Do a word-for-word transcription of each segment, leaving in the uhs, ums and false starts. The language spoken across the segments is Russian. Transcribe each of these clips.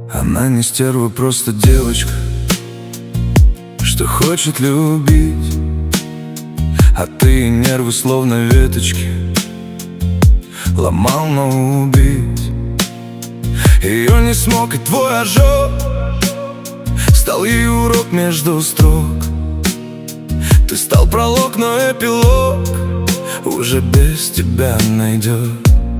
Она не стерва, просто девочка, что хочет любить. А ты нервы словно веточки ломал, но убить ее не смог, и твой ожог стал ей урок между строк. Ты стал пролог, но эпилог уже без тебя найдет.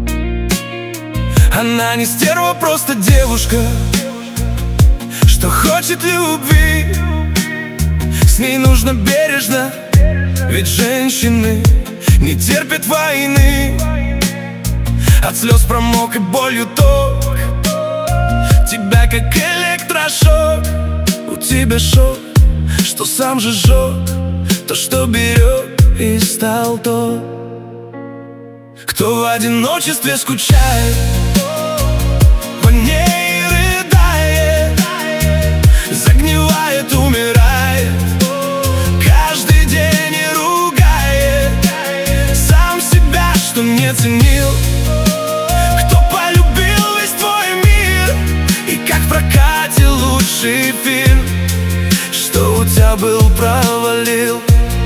Она не стерва, просто девушка, что хочет любви. С ней нужно бережно, ведь женщины не терпят войны. От слез промок и болью ток, тебя как электрошок. У тебя шок, что сам же сжег то, что берег, и стал тот, кто в одиночестве скучает, по ней рыдает, загнивает, умирает, каждый день и ругает сам себя, что не ценил, кто полюбил весь твой мир. И как в прокате лучший фильм, что у тебя был, провалил.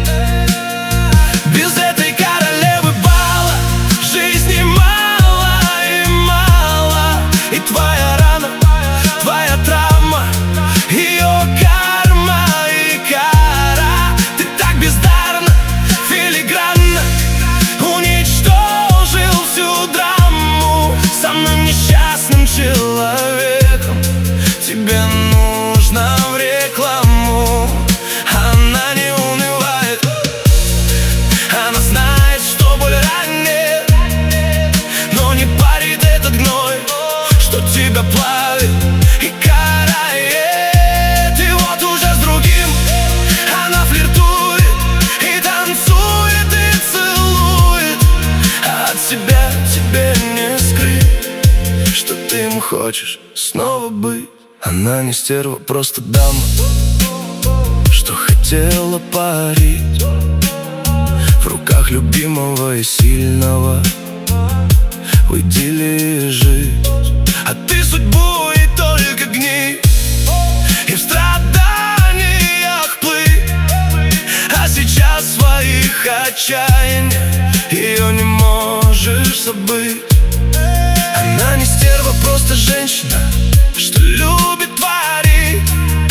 Без этой королевы бала жизни мало и мало. И твоя рана, твоя травма, ее карма и кара. Ты так бездарно, филигранно уничтожил всю драму самым несчастным человеком. Тебе нужно в рекламу. Она не унывает, она знает, что боль ранит, но не парит этот гной, что тебя плавит и карает. И вот уже с другим она флиртует и танцует, и целует. А от себя тебе не скрыть, что ты им хочешь снова быть. Она не стерва, просто дама, что хотела парить в руках любимого и сильного, в идиллии жить. А ты судьбу и только гней, и в страданиях плыть. А сейчас в своих отчаяниях ее не можешь забыть. Она не стерва, просто женщина, что любит творить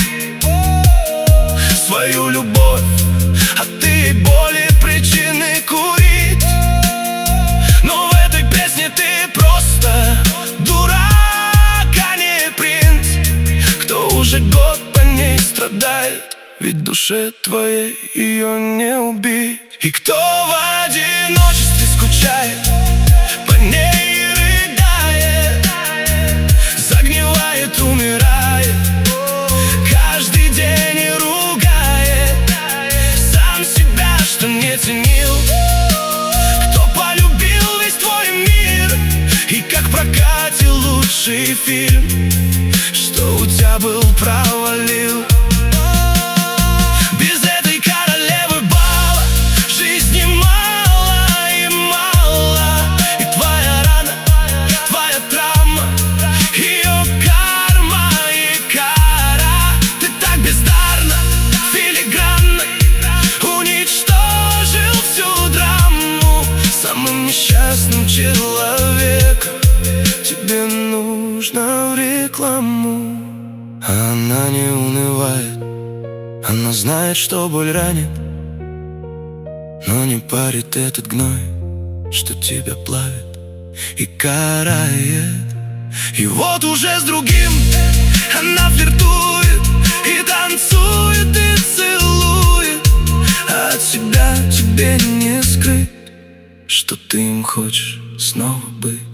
свою любовь, а ты более причины курить. Но в этой песне ты просто дурак, а не принц, кто уже год по ней страдает, ведь душе твоей ее не убить. И кто в одиночестве скучает, по ней рыдает, загнивает, умирает, каждый день и ругает сам себя, что не ценил, кто полюбил весь твой мир. И как в прокате лучший фильм, что у тебя был, провалил. Без этой королевы бала жизни мало и мало. И твоя рана, твоя травма, ее карма и кара. Ты так бездарно, филигранно уничтожил всю драму самым несчастным человеком. Тебе нужно в рекламу. Она не унывает, она знает, что боль ранит, но не парит этот гной, что тебя плавит и карает. И вот уже с другим она флиртует и танцует, и целует. А от себя тебе не скрыть, что ты им хочешь снова быть.